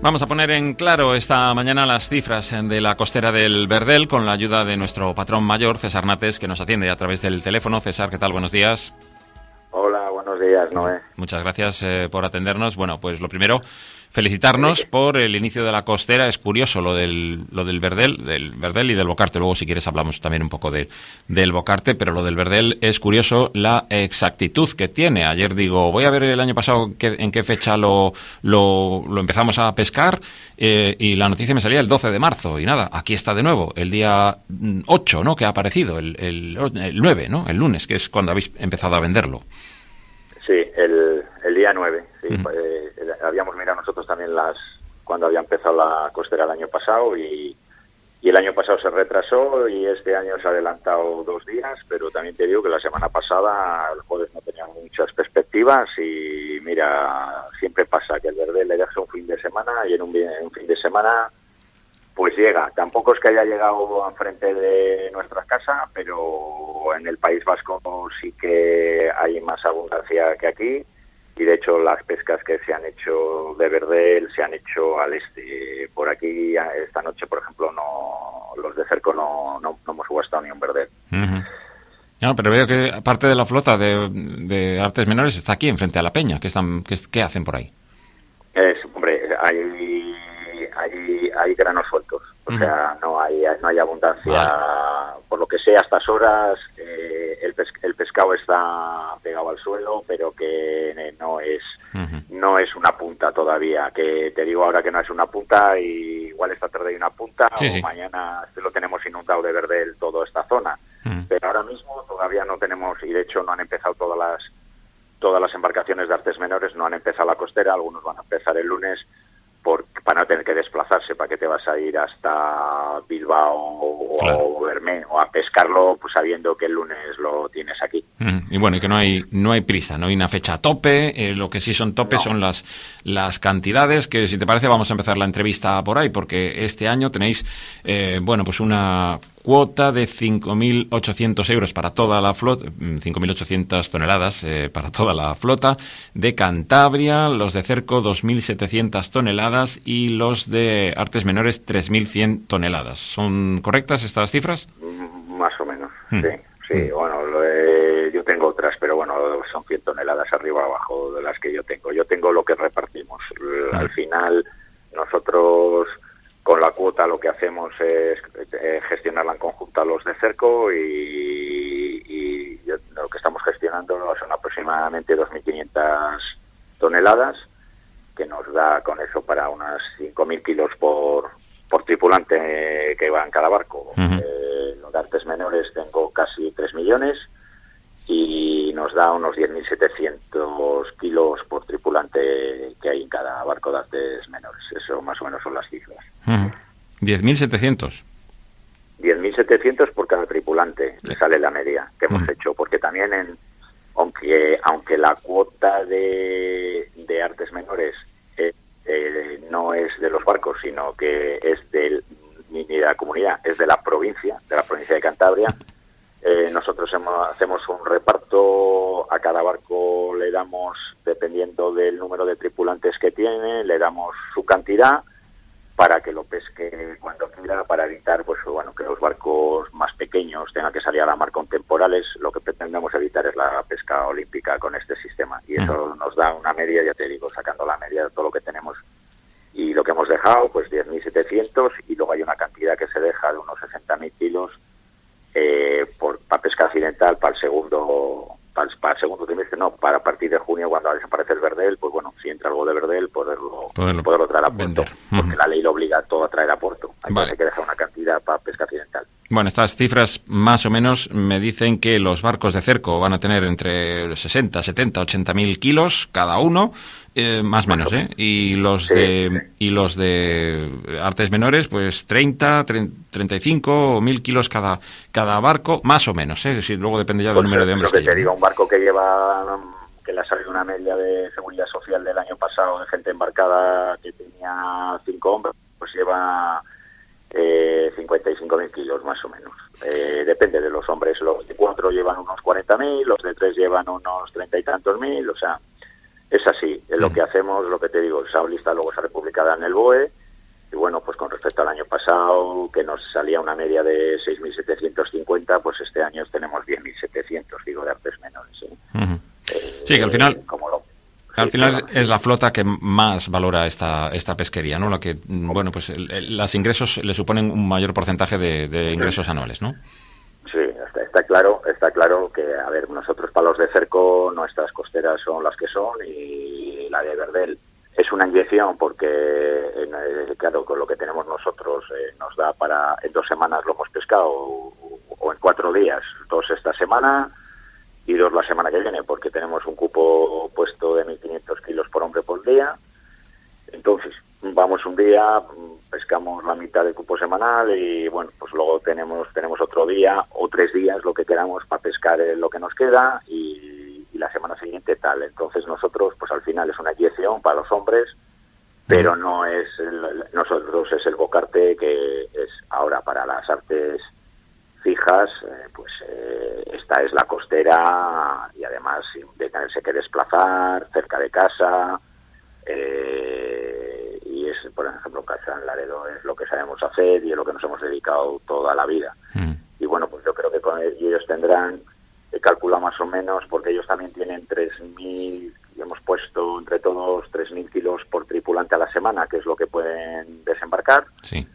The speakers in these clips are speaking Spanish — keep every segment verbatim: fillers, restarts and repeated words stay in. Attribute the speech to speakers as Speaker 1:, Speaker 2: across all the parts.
Speaker 1: Vamos a poner en claro esta mañana las cifras de la costera del Verdel con la ayuda de nuestro patrón mayor, César Nates, que nos atiende a través del teléfono. César, ¿qué tal? Buenos días.
Speaker 2: Hola, buenos días, Noé.
Speaker 1: Muchas gracias eh, por atendernos. Bueno, pues lo primero, felicitarnos sí. por el inicio de la costera. Es curioso lo del lo del Verdel, del Verdel y del Bocarte. Luego, si quieres, hablamos también un poco de, del Bocarte, pero lo del Verdel es curioso la exactitud que tiene. Ayer digo, voy a ver el año pasado qué, en qué fecha lo, lo, lo empezamos a pescar eh, y la noticia me salía el doce de marzo. Y nada, aquí está de nuevo, el día ocho, ¿no?, que ha aparecido, el, el, el nueve, ¿no?, el lunes, que es cuando habéis empezado a venderlo.
Speaker 2: Sí, el, el día nueve. Sí,
Speaker 1: Uh-huh.
Speaker 2: eh, habíamos mirado nosotros también las cuando había empezado la costera el año pasado y, y el año pasado se retrasó y este año se ha adelantado dos días, pero también te digo que la semana pasada, el jueves, no teníamos muchas perspectivas y mira, siempre pasa que el Verdel le deja un fin de semana y en un, en un fin de semana pues llega. Tampoco es que haya llegado enfrente de nuestra casa, pero en el País Vasco sí que hay más abundancia que aquí y de hecho las pescas que se han hecho de Verdel se han hecho al este. Por aquí esta noche, por ejemplo, no los de cerco no, no, no hemos gastado ni un Verdel.
Speaker 1: Uh-huh. No, pero veo que parte de la flota de, de artes menores está aquí, enfrente a la peña. ¿Qué, están, qué, qué hacen por ahí?
Speaker 2: Es, hombre, hay, hay, hay granos sueltos. O uh-huh. sea, no hay no hay abundancia. Vale. Por lo que sé, a estas horas eh, el, pes- el pescado está pegado al suelo, pero que eh, no es uh-huh. no es una punta todavía. Que te digo ahora que no es una punta y igual esta tarde hay una punta sí, o sí. mañana lo tenemos inundado de Verdel toda esta zona. Uh-huh. Pero ahora mismo todavía no tenemos, y de hecho no han empezado todas las todas las embarcaciones de artes menores, no han empezado la costera, algunos van a empezar el lunes. Por, para no tener que desplazarse, para que te vas a ir hasta Bilbao o, claro. o Bermé o a pescarlo, pues sabiendo que el lunes lo tienes aquí.
Speaker 1: Mm, y bueno, y que no hay no hay prisa, no hay una fecha a tope, eh, lo que sí son topes no. son las las cantidades, que si te parece vamos a empezar la entrevista por ahí, porque este año tenéis, eh, bueno, pues una cuota de cinco mil ochocientos euros para toda la flota, cinco mil ochocientas toneladas eh, para toda la flota de Cantabria, los de cerco dos mil setecientas toneladas y los de artes menores tres mil cien toneladas. ¿Son correctas estas cifras?
Speaker 2: Más o menos, hmm. sí. Sí,
Speaker 1: hmm.
Speaker 2: bueno, lo de, yo tengo otras, pero bueno, son cien toneladas arriba o abajo de las que yo tengo. Yo tengo lo que repartimos. Hmm. Al final, nosotros con la cuota lo que hacemos es eh, gestionarla en conjunto a los de cerco y, y yo, lo que estamos gestionando son aproximadamente dos mil quinientas toneladas, que nos da con eso para unas cinco mil kilos por, por tripulante que va en cada barco. Uh-huh. Eh, los de artes menores tengo casi tres millones y nos da unos diez mil setecientos kilos por tripulante que hay en cada barco de artes menores. Eso más o menos son las cifras.
Speaker 1: Uh-huh. diez mil setecientos.
Speaker 2: diez mil setecientos por cada tripulante, le sale la media que hemos uh-huh. hecho, porque también en aunque aunque la cuota de, de artes menores eh, eh, no es de los barcos, sino que es del, ni de la comunidad, es de la provincia, de la provincia de Cantabria. Eh, nosotros hemos, hacemos un reparto, a cada barco le damos, dependiendo del número de tripulantes que tiene, le damos su cantidad para que lo pesque cuando quiera, para evitar pues bueno que los barcos más pequeños tengan que salir a la mar con temporales. Lo que pretendemos evitar es la pesca olímpica con este sistema y eso uh-huh. nos da una media, ya te digo, sacando la media de todo lo que tenemos y lo que hemos dejado, pues diez mil setecientos, y luego hay una cantidad que se deja de unos sesenta mil kilos eh, por, para pesca accidental para el segundo para el, para el segundo trimestre, no, para a partir de junio, cuando desaparece el Verdel, pues bueno, si entra algo de Verdel, poderlo, poderlo, poderlo traer a puerto, uh-huh. porque la ley lo obliga a todo a traer a puerto. Hay vale. que dejar una cantidad para pesca accidental.
Speaker 1: Bueno, estas cifras más o menos me dicen que los barcos de cerco van a tener entre sesenta, setenta, ochenta mil kilos cada uno, eh, más o menos, ¿eh? Y los sí, de sí. y los de artes menores, pues treinta, treinta y cinco mil kilos cada cada barco, más o menos, ¿eh? Si luego depende ya del pues número de hombres
Speaker 2: que,
Speaker 1: que,
Speaker 2: que te digo, un barco que lleva, que le ha salido una media de seguridad social del año pasado de gente embarcada que tenía cinco hombres, pues lleva eh, cincuenta y cinco mil kilos más o menos. Eh, depende de los hombres, los de cuatro llevan unos cuarenta mil, los de tres llevan unos treinta y tantos mil, o sea, es así. Es lo que hacemos, lo que te digo, esa lista luego se publicada en el B O E. Y bueno, pues con respecto al año pasado, que nos salía una media de seis mil setecientos cincuenta, pues este año tenemos diez mil setecientos, digo, de artes menores. ¿Sí?
Speaker 1: Uh-huh.
Speaker 2: Eh,
Speaker 1: sí, que al final...
Speaker 2: Como lo,
Speaker 1: Al
Speaker 2: sí,
Speaker 1: final
Speaker 2: claro.
Speaker 1: es la flota que más valora esta esta pesquería, ¿no? La que, bueno, pues el, el, los ingresos le suponen un mayor porcentaje de, de ingresos anuales, ¿no?
Speaker 2: Sí, está, está claro, está claro que, a ver, nosotros palos de cerco, nuestras costeras son las que son y la de Verdel es una inyección porque, eh, claro, con lo que tenemos nosotros eh, nos da para, en dos semanas lo hemos pescado o, o en cuatro días, dos esta semana y dos la semana que viene, porque tenemos un cupo puesto de mil quinientos kilos por hombre por día. Entonces, vamos un día, pescamos la mitad del cupo semanal y, bueno, pues luego tenemos tenemos otro día o tres días, lo que queramos, para pescar lo que nos queda y, y la semana siguiente tal. Entonces nosotros, pues al final es una inyección para los hombres, pero no es, el, nosotros es el bocarte que es ahora para las artes fijas, eh, pues eh, esta es la costera y además de tenerse que desplazar cerca de casa, eh, y es, por ejemplo, Casa en Laredo es lo que sabemos hacer y es lo que nos hemos dedicado toda la vida. Mm. Y bueno, pues yo creo que con ellos tendrán, he calculado más o menos, porque ellos también tienen tres mil, y hemos puesto entre todos tres mil kilos por tripulante a la semana, que es lo que pueden desembarcar.
Speaker 1: Sí.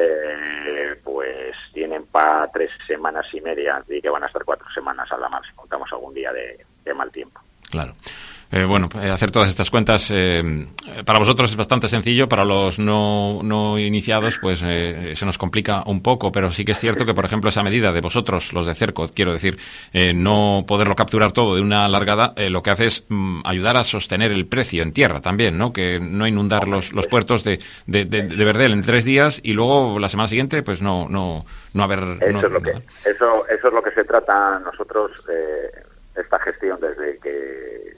Speaker 2: Eh, pues tienen para tres semanas y media y que van a estar cuatro semanas a la mar si contamos algún día de, de mal tiempo.
Speaker 1: Claro. Eh, bueno, hacer todas estas cuentas eh, para vosotros es bastante sencillo, para los no, no iniciados pues eh, se nos complica un poco, pero sí que es cierto que, por ejemplo, esa medida de vosotros, los de cerco, quiero decir, eh, no poderlo capturar todo de una largada, eh, lo que hace es mm, ayudar a sostener el precio en tierra también, ¿no? Que no inundar los, los puertos de, de, de, de Verdel en tres días y luego la semana siguiente pues no no no haber...
Speaker 2: Eso,
Speaker 1: no,
Speaker 2: es, lo que, eso, eso es lo que se trata nosotros, eh, esta gestión desde que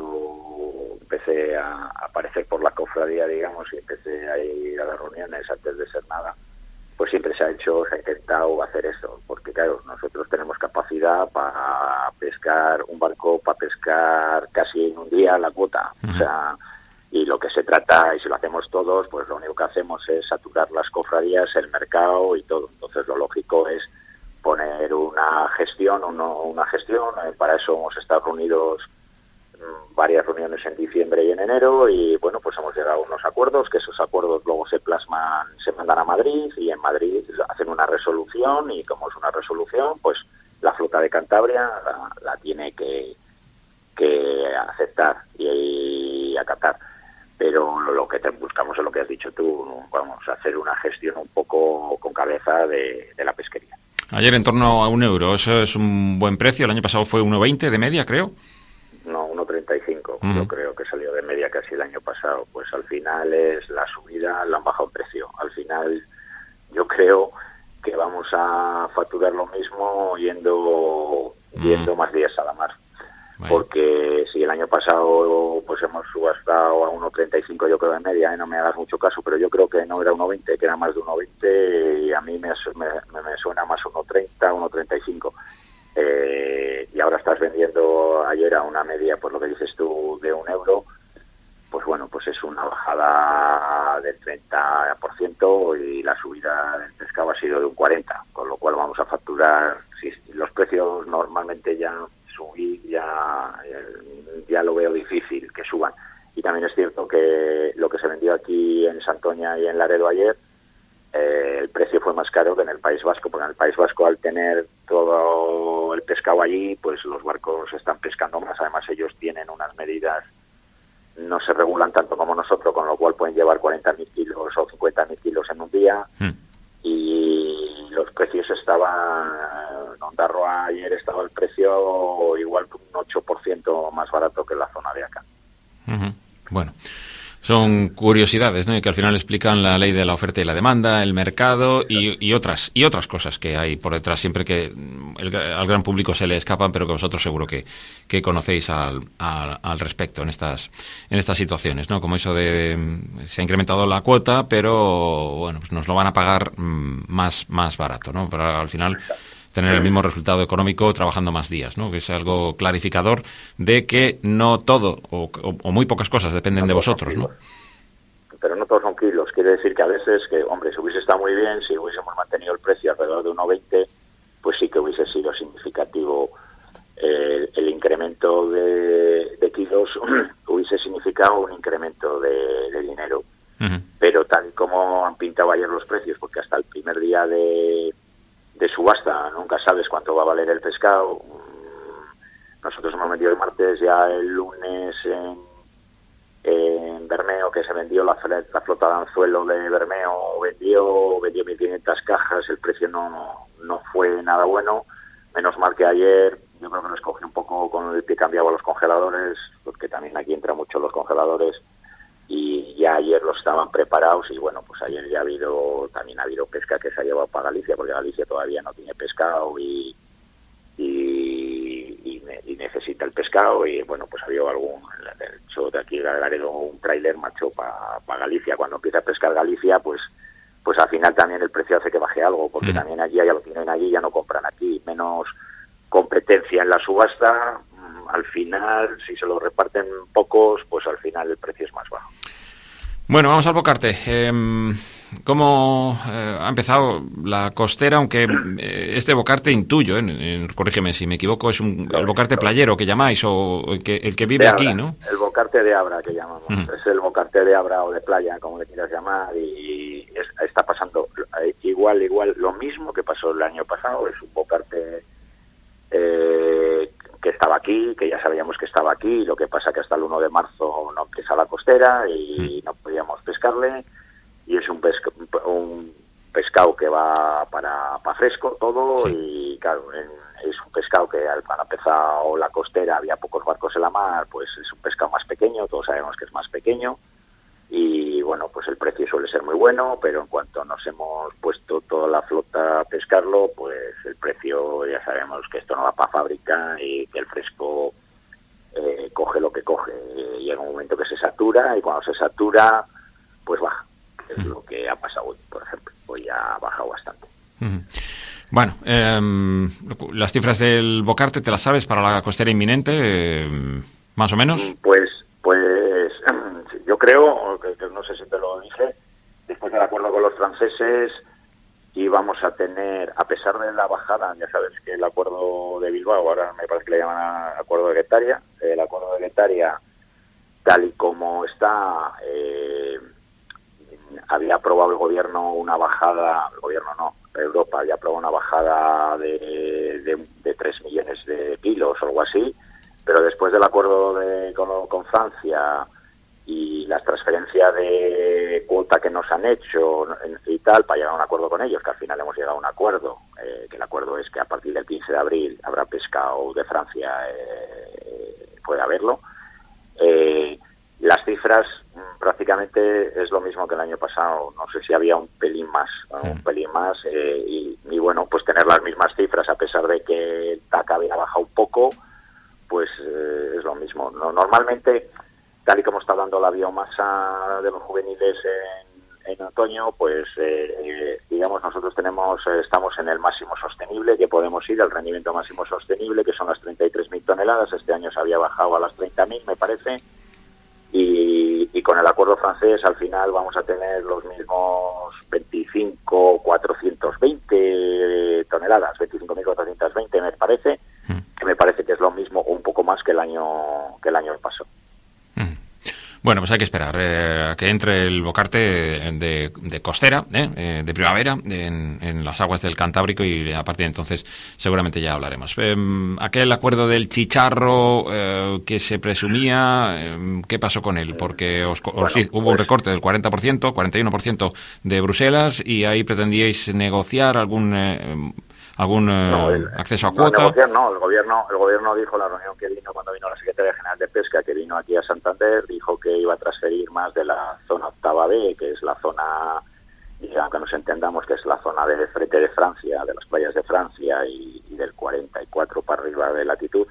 Speaker 2: yo empecé a aparecer por la cofradía, digamos, y empecé a ir a las reuniones antes de ser nada, pues siempre se ha hecho, se ha intentado hacer eso, porque claro, nosotros tenemos capacidad para pescar un barco, para pescar casi en un día la cuota, uh-huh. O sea, y lo que se trata, y si lo hacemos todos, pues lo único que hacemos es saturar las cofradías, el mercado y todo. Entonces lo lógico es poner una gestión, uno, una gestión, eh, para eso hemos estado reunidos varias reuniones en diciembre y en enero y bueno, pues hemos llegado a unos acuerdos, que esos acuerdos luego se plasman, se mandan a Madrid y en Madrid hacen una resolución y como es una resolución, pues la flota de Cantabria la, la tiene que, que aceptar y, y acatar. Pero lo que te buscamos es lo que has dicho tú, vamos a hacer una gestión un poco con cabeza de, de la pesquería.
Speaker 1: Ayer en torno a un euro, eso es un buen precio, el año pasado fue uno veinte de media, creo.
Speaker 2: No, uno treinta y cinco, uh-huh. Yo creo que salió de media casi el año pasado. Pues al final es la subida, la han bajado el precio. Al final yo creo que vamos a facturar lo mismo yendo, uh-huh. yendo más días a la mar. Bueno. Porque si el año pasado pues hemos subastado a uno treinta y cinco, yo creo de media, ¿eh? No me hagas mucho caso, pero yo creo que no era uno veinte, que era más de uno veinte y a mí me, me, me suena más uno treinta, uno treinta y cinco. Eh, y ahora estás vendiendo ayer a una media, por lo que dices tú, de un euro, pues bueno, pues es una bajada del treinta por ciento y la subida del pescado ha sido de un cuarenta por ciento, con lo cual vamos a facturar, si los precios normalmente ya subir, ya, ya lo veo difícil que suban. Y también es cierto que lo que se vendió aquí en Santoña y en Laredo ayer, Eh, el precio fue más caro que en el País Vasco, porque en el País Vasco, al tener todo el pescado allí, pues los barcos están pescando más. Además ellos tienen unas medidas, no se regulan tanto como nosotros, con lo cual pueden llevar cuarenta mil kilos o cincuenta mil kilos en un día. Mm. Y los precios estaban, en Ondarroa ayer estaba el precio igual que un ocho por ciento más barato que en la zona de acá.
Speaker 1: Uh-huh. Bueno, son curiosidades, ¿no? Y que al final explican la ley de la oferta y la demanda, el mercado y, y otras y otras cosas que hay por detrás, siempre que el, al gran público se le escapan, pero que vosotros seguro que, que conocéis al, al, al respecto en estas en estas situaciones, ¿no? Como eso de se ha incrementado la cuota, pero bueno, pues nos lo van a pagar mmm, más más barato, ¿no? Pero al final tener el mismo resultado económico trabajando más días, ¿no? Que es algo clarificador de que no todo o, o, o muy pocas cosas dependen no de vosotros, ¿no?
Speaker 2: Pero no todos son kilos. Quiere decir que a veces, que hombre, si hubiese estado muy bien, si hubiésemos mantenido el precio alrededor de uno veinte, pues sí que hubiese sido significativo eh, el incremento de, de kilos, hubiese significado un incremento de, de dinero. Uh-huh. Pero tal y como han pintado ayer los precios, porque hasta el primer día de, de subasta nunca sabes cuánto va a valer el pescado. Nosotros hemos vendido el martes, ya el lunes en, en Bermeo, que se vendió la, la flota de anzuelo de Bermeo, vendió, vendió mil quinientas cajas, el precio no, no fue nada bueno. Menos mal que ayer yo creo que nos cogió un poco con el pie cambiado a los congeladores, porque también aquí entran mucho los congeladores, y ya ayer los estaban preparados y bueno, pues ayer ya ha habido, también ha habido pesca que se ha llevado para Galicia, porque Galicia todavía no tiene pescado y y, y, y necesita el pescado, y bueno, pues ha habido algún, de hecho de aquí de Laredo, un tráiler macho para pa Galicia. Cuando empieza a pescar Galicia, pues pues al final también el precio hace que baje algo, porque mm. también allí ya lo tienen allí, ya no compran aquí, menos competencia en la subasta. Al final, si se lo reparten pocos, pues al final el precio es más bajo.
Speaker 1: Bueno, vamos al bocarte. Eh, ¿Cómo eh, ha empezado la costera? Aunque eh, este bocarte, intuyo, eh, eh, corrígeme si me equivoco, es un, el bocarte playero que llamáis, o el que, el que vive
Speaker 2: Abra,
Speaker 1: aquí, ¿no?
Speaker 2: El bocarte de Abra que llamamos. Uh-huh. Es el bocarte de Abra o de playa, como le quieras llamar, y es, está pasando igual, igual, lo mismo que pasó el año pasado. Es un bocarte eh, que estaba aquí, que ya sabíamos que estaba aquí, lo que pasa que hasta el uno de marzo no empieza la costera y no podíamos pescarle, y es un, pesca, un pescado que va para, para fresco todo, sí. Y claro, en, es un pescado que cuando empezó la costera había pocos barcos en la mar, pues es un pescado más pequeño, todos sabemos que es más pequeño, y bueno, pues el precio suele ser muy bueno, pero en cuanto nos hemos puesto toda la flota a pescarlo, pues el precio, ya sabemos que esto no va para fábrica y que el fresco eh, coge lo que coge, y llega un momento que se satura, y cuando se satura, pues baja, que es uh-huh. lo que ha pasado hoy, por ejemplo, hoy ha bajado bastante.
Speaker 1: Uh-huh. Bueno, eh, las cifras del bocarte, ¿te las sabes para la costera inminente, eh, más o menos?
Speaker 2: Pues, pues yo creo, que, que no sé si te lo dije, después del acuerdo con los franceses íbamos a tener, a pesar de la bajada, ya sabes que el acuerdo de Bilbao, ahora me parece que le llaman acuerdo de Guetaria, el acuerdo de Guetaria, tal y como está, eh, había aprobado el gobierno una bajada, el gobierno no, Europa había aprobado una bajada de, de, de tres millones de kilos o algo así, pero después del acuerdo de, con, con Francia y las transferencias de cuota que nos han hecho y tal, para llegar a un acuerdo con ellos, que al final hemos llegado a un acuerdo, eh, que el acuerdo es que a partir del quince de abril habrá pescado de Francia, eh, puede haberlo. Eh, las cifras prácticamente es lo mismo que el año pasado, no sé si había un pelín más, sí. un pelín más, eh, y, y bueno, pues tener las mismas cifras a pesar de que el T A C había bajado un poco, pues eh, es lo mismo. No, normalmente, tal y como está dando la biomasa de los juveniles en, en otoño, pues eh, eh, digamos nosotros tenemos eh, estamos en el máximo sostenible que podemos ir, al rendimiento máximo sostenible, que son las treinta y tres mil toneladas. Este año se había bajado a las treinta mil, me parece, y, y con el acuerdo francés al final vamos a tener los mismos veinticinco mil cuatrocientos veinte toneladas, veinticinco mil cuatrocientos veinte me parece, que me parece que es lo mismo o un poco más que el año que el año pasado.
Speaker 1: Bueno, pues hay que esperar eh, a que entre el bocarte de, de costera, eh, de primavera, en, en las aguas del Cantábrico, y a partir de entonces seguramente ya hablaremos. Eh, aquel acuerdo del chicharro eh, que se presumía, eh, ¿qué pasó con él? Porque os, os, bueno, hubo pues, un recorte del cuarenta por ciento, cuarenta y uno por ciento de Bruselas, y ahí pretendíais negociar algún... Eh, algún eh, no, el, acceso a cuota.
Speaker 2: No, negociar, no, el gobierno, el gobierno dijo en la reunión que vino cuando vino la Secretaría General de Pesca, que vino aquí a Santander, dijo que iba a transferir más de la zona octava B, que es la zona, digamos que nos entendamos que es la zona de frente de Francia, de las playas de Francia y, y del cuarenta y cuatro para arriba de latitud,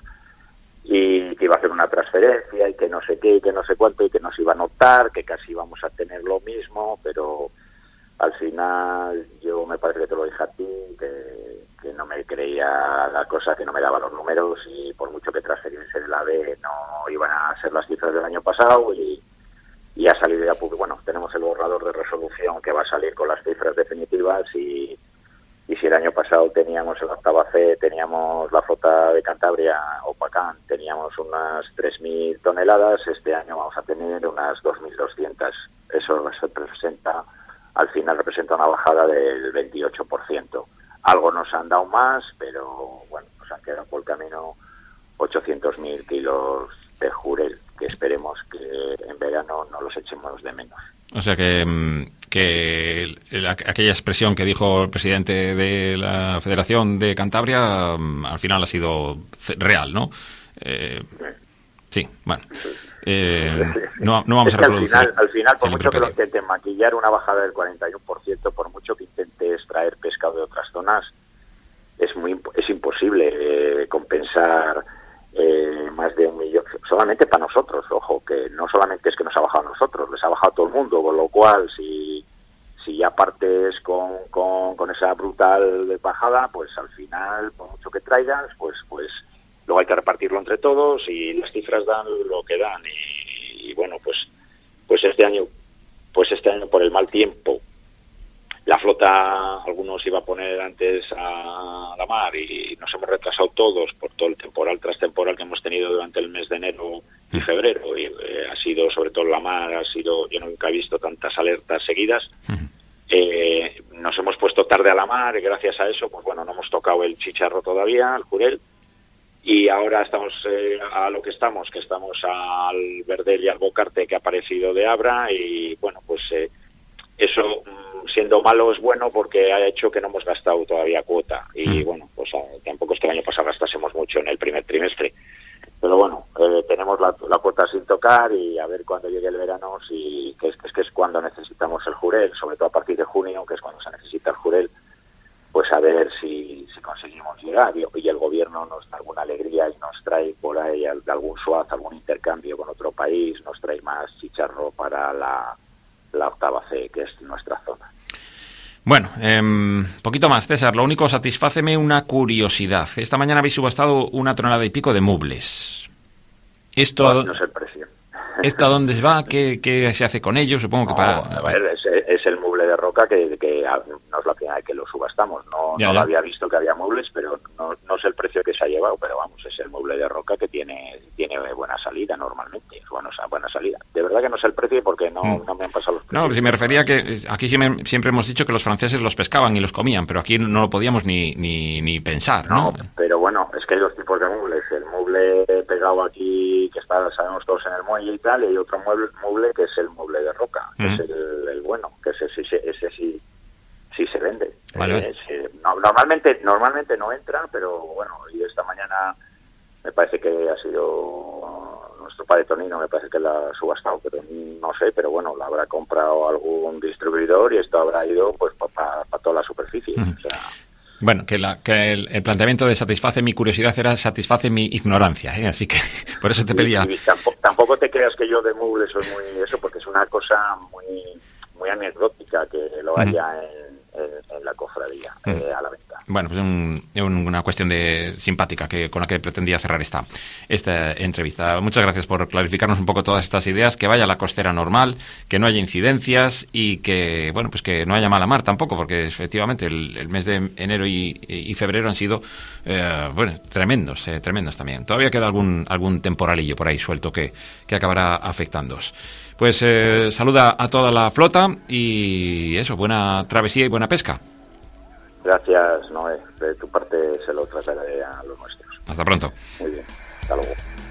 Speaker 2: y que iba a hacer una transferencia y que no sé qué, y que no sé cuánto, y que nos iba a notar, que casi íbamos a tener lo mismo, pero al final yo me parece que te lo dije a ti, que que no me creía la cosa, que no me daba los números y por mucho que transferiese del AVE no iban a ser las cifras del año pasado y, y ha salido ya, porque bueno, tenemos el borrador de resolución que va a salir con las cifras definitivas y, y si el año pasado teníamos en la octava C, teníamos la flota de Cantabria o Pacán, teníamos unas tres mil toneladas, este año vamos a tener unas dos mil doscientas. Eso representa, al final representa una bajada del veintiocho por ciento. Algo nos han dado más, pero bueno, nos han quedado por el camino ochocientos mil kilos de jurel, que esperemos que en verano no los echemos de menos.
Speaker 1: O sea que, que el, aquella expresión que dijo el presidente de la Federación de Cantabria al final ha sido real, ¿no? Eh, sí, bueno. Eh, no, no vamos
Speaker 2: es
Speaker 1: a reproducir.
Speaker 2: Al final, al final por mucho que lo intenten maquillar, una bajada del cuarenta y uno por ciento, por mucho que intentes traer pescado de otras zonas, es muy es imposible eh, compensar eh, más de un millón, solamente para nosotros, ojo, que no solamente es que nos ha bajado a nosotros, les ha bajado a todo el mundo, con lo cual, si si ya partes con, con, con esa brutal bajada, pues al final, por mucho que traigas, pues pues luego hay que repartirlo entre todos y las cifras dan lo que dan y, y bueno, pues pues este año pues este año por el mal tiempo la flota, algunos iba a poner antes a la mar y nos hemos retrasado todos por todo el temporal tras temporal que hemos tenido durante el mes de enero y febrero y eh, ha sido, sobre todo la mar, ha sido, yo nunca he visto tantas alertas seguidas. Eh, nos hemos puesto tarde a la mar y gracias a eso, pues bueno, no hemos tocado el chicharro todavía, el jurel, y ahora estamos eh, a lo que estamos, que estamos al verdel y al bocarte que ha aparecido de Abra y bueno, pues eh, eso siendo malo es bueno porque ha hecho que no hemos gastado todavía cuota y bueno, pues tampoco es que el año pasado gastásemos mucho en el primer trimestre, pero bueno, eh, tenemos la, la cuota sin tocar y a ver cuando llegue el verano, si que es, es que es cuando necesitamos el jurel, sobre todo a partir de junio, que es cuando se necesita el jurel, pues a ver si, si conseguimos llegar y, y el gobierno nos da alguna alegría y nos trae por ahí algún swap, algún intercambio con otro país, nos trae más chicharro para la la octava C, que es nuestra zona.
Speaker 1: Bueno, eh, poquito más, César. Lo único, satisfáceme una curiosidad. Esta mañana habéis subastado una tonelada y pico de muebles. ¿Esto
Speaker 2: no,
Speaker 1: a,
Speaker 2: no es el precio.
Speaker 1: ¿Esto a dónde se va? ¿Qué, qué se hace con ello? Supongo que
Speaker 2: no,
Speaker 1: para...
Speaker 2: A ver, es, es el mueble de roca que, que no es la primera vez que lo subastamos. No,
Speaker 1: ya,
Speaker 2: no
Speaker 1: ya.
Speaker 2: lo había visto que había muebles, pero no, no sé el precio que se ha llevado, pero vamos, es el mueble de roca que tiene tiene buena salida normalmente. Bueno, o buena salida. De verdad que no sé el precio porque no, mm. no me han pasado los precios.
Speaker 1: No, si me refería que aquí siempre, siempre hemos dicho que los franceses los pescaban y los comían, pero aquí no lo podíamos ni, ni, ni pensar, ¿no?
Speaker 2: No, pero bueno, es que hay dos tipos de muebles. El mueble pegado aquí, que está, sabemos todos, en el muelle y tal, y hay otro mueble, mueble que es el mueble de roca, que mm. es el, el bueno, que ese, ese, ese sí, sí se vende.
Speaker 1: Vale.
Speaker 2: Eh, ese, no, normalmente, normalmente no entra, pero bueno, y esta mañana me parece que ha sido nuestro padre Tonino, me parece que la ha subastado, pero no sé, pero bueno, la habrá comprado algún distribuidor y esto habrá ido pues para pa, pa toda la superficie. Mm. O sea,
Speaker 1: bueno, que, la, que el, el planteamiento de satisface mi curiosidad era satisface mi ignorancia, ¿eh? Así que por eso te pedía.
Speaker 2: Y, y tampoco, tampoco te creas que yo de muebles soy muy eso, porque es una cosa muy muy anecdótica que lo haya mm. en, en, en la cofradía mm. eh, a la venta.
Speaker 1: Bueno, pues un, un, una cuestión de simpática que con la que pretendía cerrar esta esta entrevista. Muchas gracias por clarificarnos un poco todas estas ideas, que vaya la costera normal, que no haya incidencias y que, bueno, pues que no haya mala mar tampoco, porque efectivamente el, el mes de enero y, y febrero han sido eh, bueno, tremendos, eh, tremendos también. Todavía queda algún algún temporalillo por ahí suelto que, que acabará afectándoos. Pues eh, saluda a toda la flota y eso, buena travesía y buena pesca.
Speaker 2: Gracias, Noé. De tu parte se lo trataré a los nuestros.
Speaker 1: Hasta pronto.
Speaker 2: Muy bien. Hasta luego.